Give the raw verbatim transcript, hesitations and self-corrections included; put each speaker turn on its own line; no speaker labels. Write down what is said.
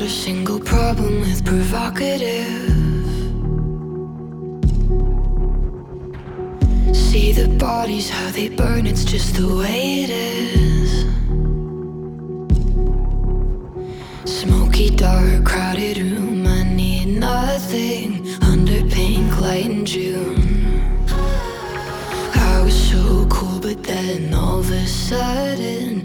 a single problem with provocative. See the bodies, how they burn, it's just the way it is. Smoky, dark, crowded room, I need nothing under pink light in June. I was so cool, but then all of a sudden